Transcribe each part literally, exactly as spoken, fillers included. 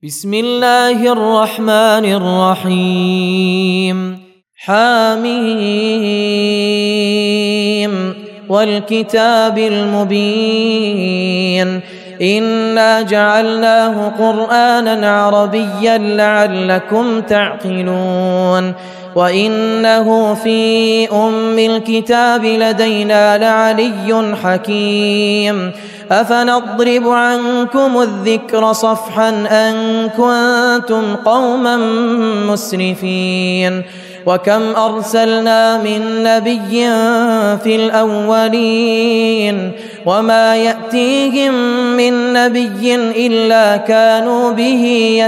بسم الله الرحمن الرحيم. حميم والكتاب المبين إنا جعلناه قرآنا عربيا لعلكم تعقلون وإنه في أم الكتاب لدينا لعلي حكيم أفنضرب عنكم الذكر صفحا أن كنتم قوما مسرفين وكم أرسلنا من نبي في الأولين وما يأتيهم من نبي إلا كانوا به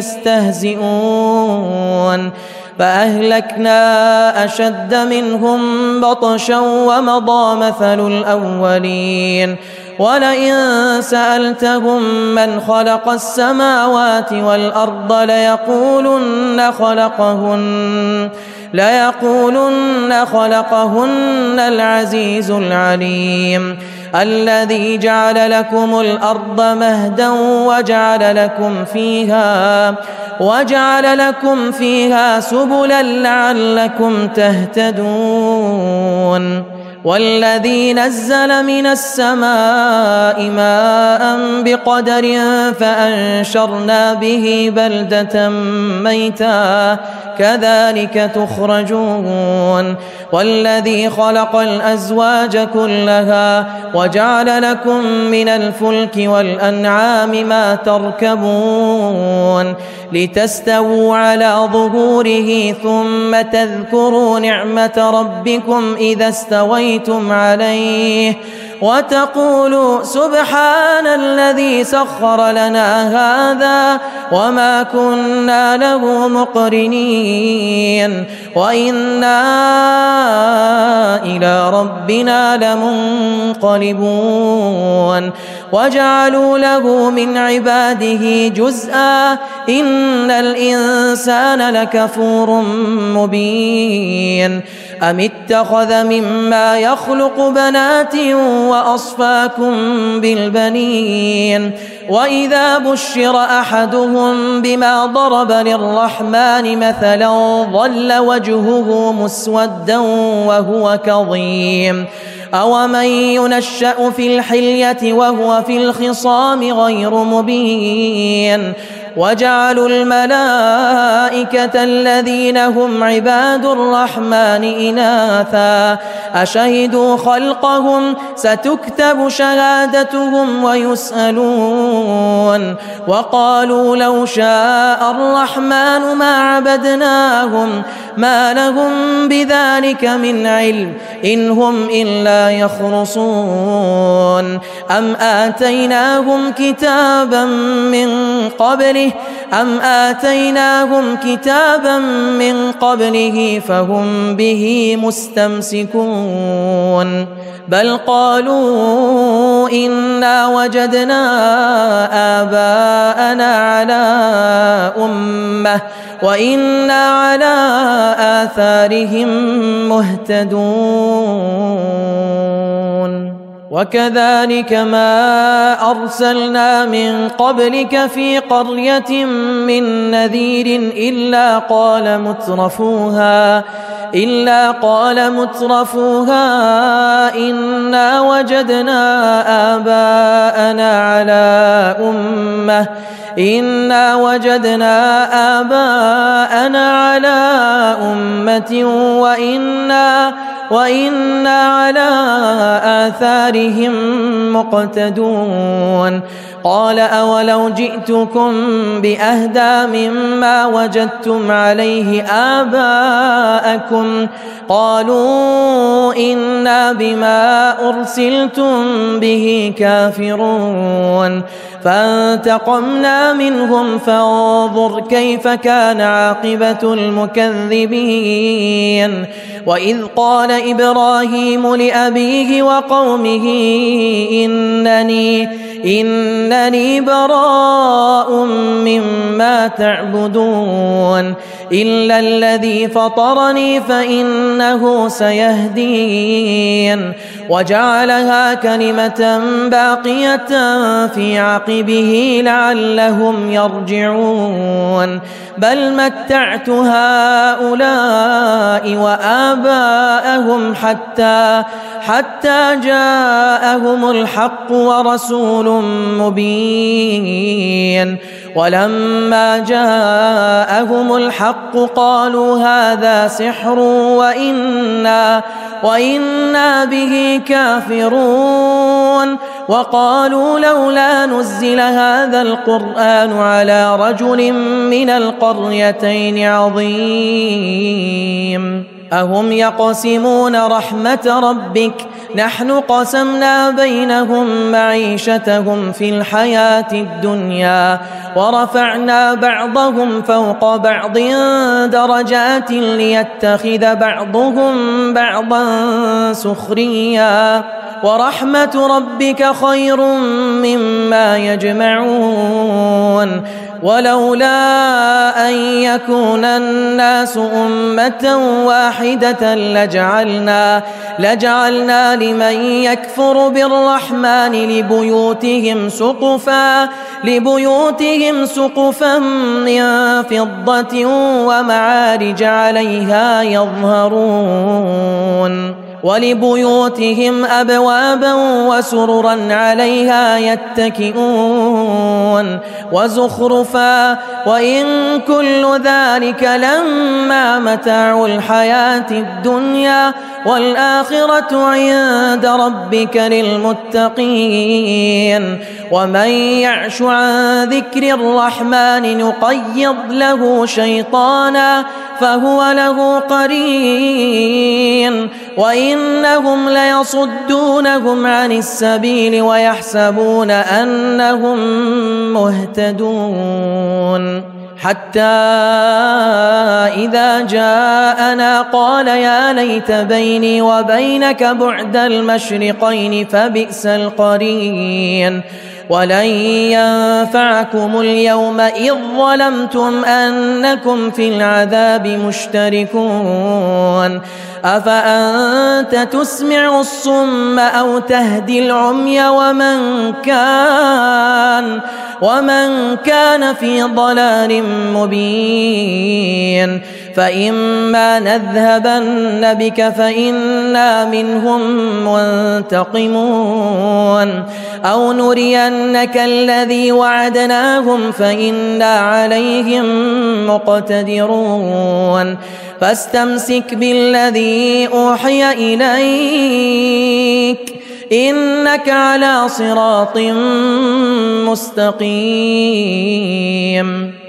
يستهزئون فأهلكنا أشد منهم بطشا ومضى مثل الأولين ولئن سألتهم من خلق السماوات والأرض ليقولن خلقهن ليقولن خلقهن العزيز العليم الذي جعل لكم الأرض مهدا وجعل لكم فيها وجعل لكم فيها سبلا لعلكم تهتدون والذي نزل من السماء ماء بقدر فأنشرنا به بلدة ميتا كذلك تخرجون والذي خلق الأزواج كلها وجعل لكم من الفلك والأنعام ما تركبون لتستووا على ظهوره ثم تذكروا نعمة ربكم إذا استويتم عليه وتقولوا سبحان الذي سخر لنا هذا وما كنا له مقرنين وإنا إلى ربنا لمنقلبون وجعلوا له من عباده جزءا إن الإنسان لكفور مبين أم اتخذ مما يخلق بنات وأصفاكم بالبنين وإذا بشر أحدهم بما ضرب للرحمن مثلا ظل وجهه مسودا وهو كظيم أومن ينشأ في الحلية وهو في الخصام غير مبين وجعلوا الملائكة الذين هم عباد الرحمن إناثا أشهدوا خلقهم ستكتب شهادتهم ويسألون وقالوا لو شاء الرحمن ما عبدناهم ما لهم بذلك من علم إن هم إلا يخرصون أم آتيناهم كتابا من قبله أم آتيناهم كتابا من قبله فهم به مستمسكون بل قالوا إنا وجدنا آباءنا على أمة وإنا على آثارهم مهتدون وكذلك ما أرسلنا من قبلك في قرية من نذير إلا قال مترفوها إلا قال مترفوها إنا وجدنا آباءنا على أمة إنا وجدنا آباءنا على أمة وإنا وإنا على آثارهم مقتدون قال أولو جئتكم بأهدى مما وجدتم عليه آباءكم قالوا إنا بما أرسلتم به كافرون فانتقمنا منهم فانظر كيف كان عاقبة المكذبين وإذ قال إبراهيم لأبيه وقومه إنني إنني براء مما ما تعبدون إلا الذي فطرني فإنه سيهدين وجعلها كلمة باقية في عقبه لعلهم يرجعون بل متعت هؤلاء وآباءهم حتى حتى جاءهم الحق ورسول مبين ولما جاءهم الحق قالوا هذا سحر وإنا وإنا به كافرون وقالوا لولا نزل هذا القرآن على رجل من القريتين عظيم أهم يقسمون رحمة ربك نحن قسمنا بينهم معيشتهم في الحياة الدنيا ورفعنا بعضهم فوق بعض درجات ليتخذ بعضهم بعضا سخريا ورحمة ربك خير مما يجمعون ولولا أن يكون الناس أمة واحدة لجعلنا لجعلنا لمن يكفر بالرحمن لبيوتهم سقفا لبيوتهم سقفا من فضة ومعارج عليها يظهرون ولبيوتهم أبوابا وسررا عليها يتكئون وزخرفا وإن كل ذلك لما متاع الحياة الدنيا والآخرة عند ربك للمتقين ومن يعش عن ذكر الرحمن نقيض له شيطانا فهو له قرين وإنهم ليصدونهم عن السبيل ويحسبون أنهم مهتدون حتى إذا جاءنا قال يا ليت بيني وبينك بعد المشرقين فبئس القرين ولن ينفعكم اليوم إذ ظلمتم أنكم في العذاب مشتركون أفأنت تسمع الصم أو تهدي العمي ومن كان ومن كان في ضلال مبين فإما نذهبن بك فإنا منهم منتقمون أو نرينك الذي وعدناهم فإنا عليهم مقتدرون فاستمسك بالذي أوحي إليك إنك على صراط مستقيم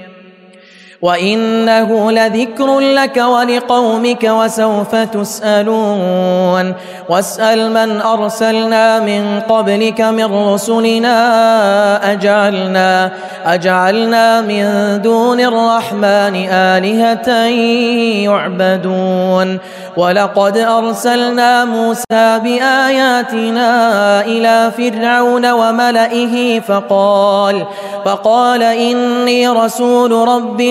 وإنه لذكر لك ولقومك وسوف تسألون واسأل من أرسلنا من قبلك من رسلنا أجعلنا, أجعلنا من دون الرحمن آلهة يعبدون ولقد أرسلنا موسى بآياتنا إلى فرعون وملئه فقال فقال إني رسول رب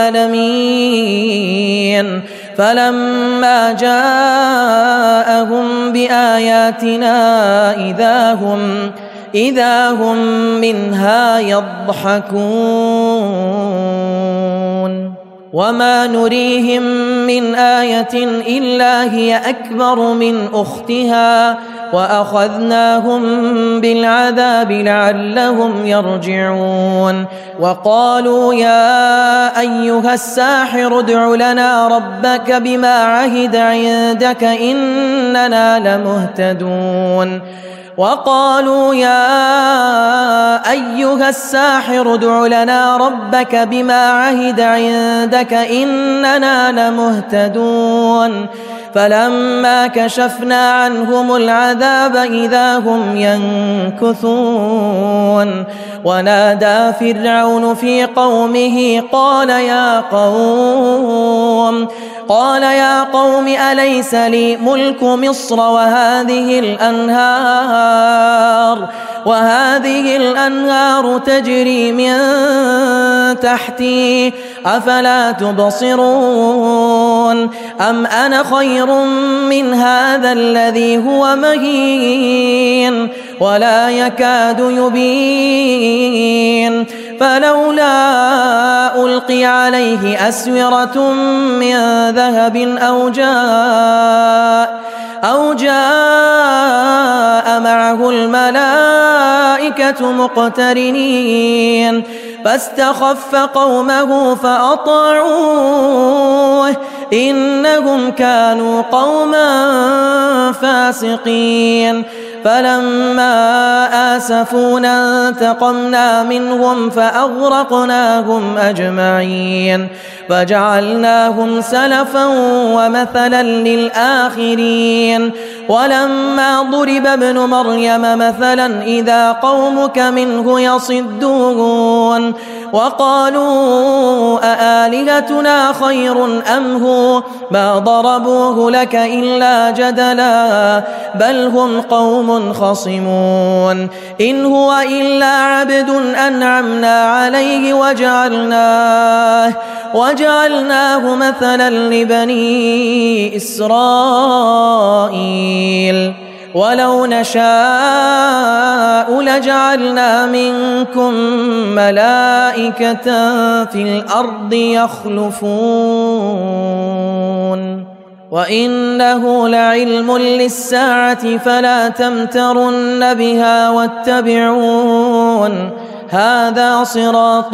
العالمين فلما جاءهم بآياتنا إذا هم إذا هم منها يضحكون وما نريهم من آية إلا هي أكبر من أختها وأخذناهم بالعذاب لعلهم يرجعون وقالوا يا أيها الساحر ادع لنا ربك بما عهد عندك إننا لمهتدون وقالوا يا أيها الساحر ادع لنا ربك بما عهد عندك إننا لمهتدون فلما كشفنا عنهم العذاب إذا هم ينكثون ونادى فرعون في قومه قال يا قوم قال يا قوم أليس لي ملك مصر وهذه الأنهار وهذه الأنهار تجري من تحتي أفلا تبصرون أم أنا خير من هذا الذي هو مهين ولا يكاد يبين فلولا ألقي عليه أسورة من ذهب أو جاء أو جاء معه الملائكة مقترنين فاستخف قومه فأطاعوه إنهم كانوا قوما فاسقين فلما آسفونا انتقمنا منهم فأغرقناهم أجمعين فجعلناهم سلفا ومثلا للآخرين ولما ضرب ابن مريم مثلا إذا قومك منه يصدون وقالوا أآلهتنا خير أم هو ما ضربوه لك إلا جدلا بل هم قوم خصمون إن هو إلا عبد أنعمنا عليه وجعلناه وجعلناه مثلا لبني إسرائيل ولو نشاء لجعلنا منكم ملائكة في الأرض يخلفون وإنه لعلم للساعة فلا تمترن بها واتبعون هذا صراط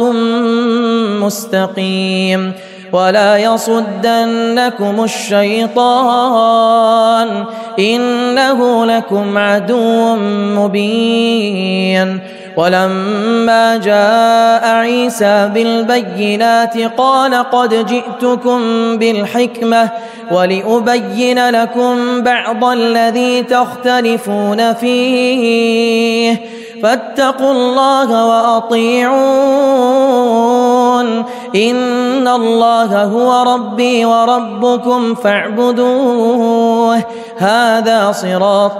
مستقيم ولا يصدنكم الشيطان إنه لكم عدو مبين ولما جاء عيسى بالبينات قال قد جئتكم بالحكمة ولأبين لكم بعض الذي تختلفون فيه فاتقوا الله وأطيعون إن الله هو ربي وربكم فاعبدوه هذا صراط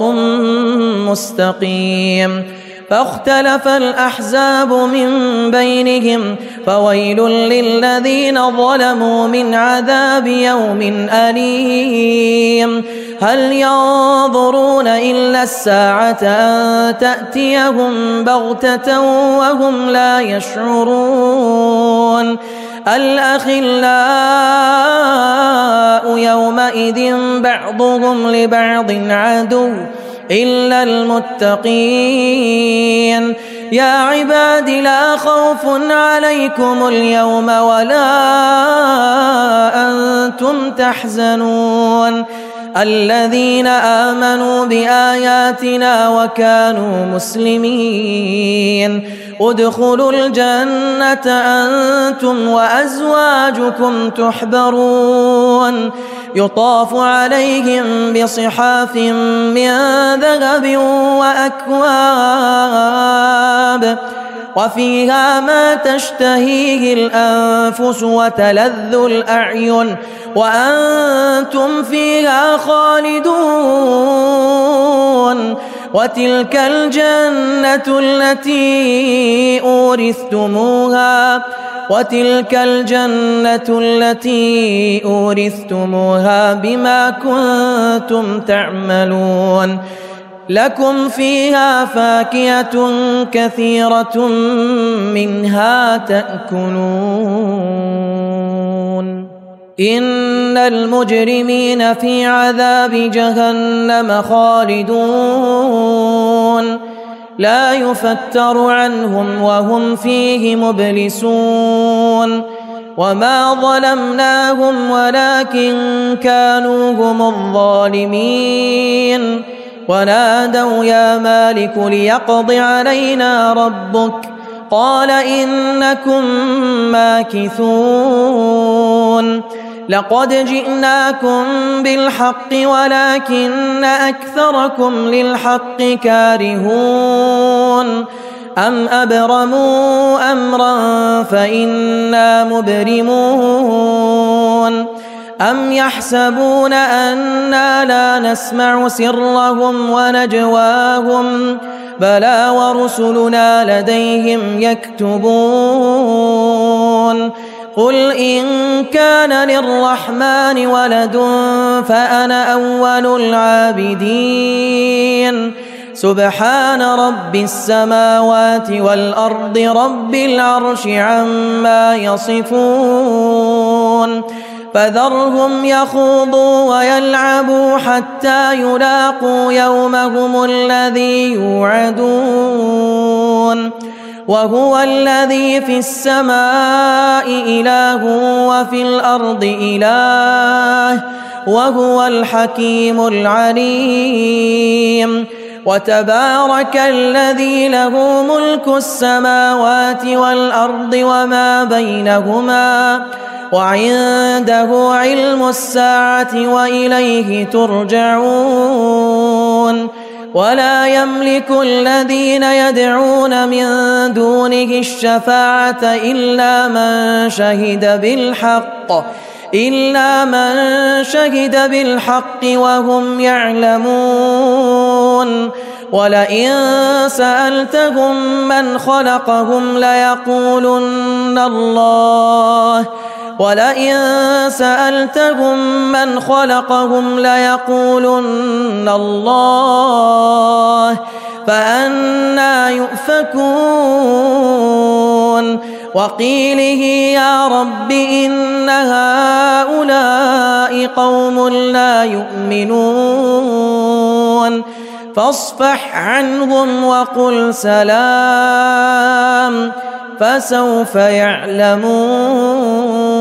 مستقيم فاختلف الأحزاب من بينهم فويل للذين ظلموا من عذاب يوم أليم هل ينظرون إلا الساعة أن تأتيهم بغتة وهم لا يشعرون الأخلاء يومئذ بعضهم لبعض عدو إلا المتقين يا عباد لا خوف عليكم اليوم ولا أنتم تحزنون الذين آمنوا بآياتنا وكانوا مسلمين ادخلوا الجنة أنتم وأزواجكم تحبرون يطاف عليهم بصحاف من ذهب وأكواب وفيها ما تشتهيه الأنفس وتلذ الأعين وأنتم فيها خالدون وتلك الجنة التي أورثتموها وتلك الجنة التي أورثتموها بما كنتم تعملون لكم فيها فاكهة كثيرة منها تأكلون إن المجرمين في عذاب جهنم خالدون لا يفتر عنهم وهم فيه مبلسون وما ظلمناهم ولكن كانوا هم الظالمين ونادوا يا مالك ليقض علينا ربك قال إنكم ماكثون لقد جئناكم بالحق ولكن أكثركم للحق كارهون أم أبرموا أمرا فإنا مبرمون أم يحسبون أنا لا نسمع سرهم ونجواهم بلى ورسلنا لديهم يكتبون قل إن كان للرحمن ولد فأنا أول العابدين سبحان رب السماوات والأرض رب العرش عما يصفون فذرهم يخوضوا ويلعبوا حتى يلاقوا يومهم الذي يوعدون وهو الذي في السماء إله وفي الأرض إله وهو الحكيم العليم وتبارك الذي له ملك السماوات والأرض وما بينهما وعنده علم الساعة وإليه ترجعون ولا يملك الذين يدعون من دونه الشفاعة إلا من شهد بالحق إلا من شهد بالحق وهم يعلمون ولئن سألتهم من خلقهم ليقولن الله ولئن سألتهم من خلقهم ليقولن الله فأنى يؤفكون وقيله يا رب إن هؤلاء قوم لا يؤمنون فاصفح عنهم وقل سلام فسوف يعلمون.